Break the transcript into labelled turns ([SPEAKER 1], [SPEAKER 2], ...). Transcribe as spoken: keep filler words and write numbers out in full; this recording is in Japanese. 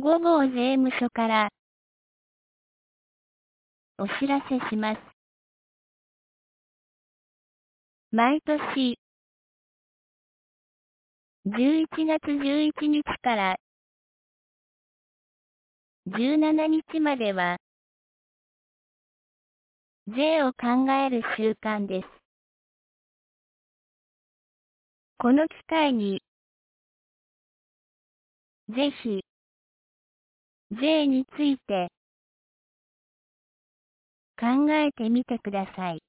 [SPEAKER 1] ごごう税務署からお知らせします。毎年じゅういちがつじゅういちにちからじゅうしちにちまでは税を考える週間です。この機会にぜひ税について考えてみてください。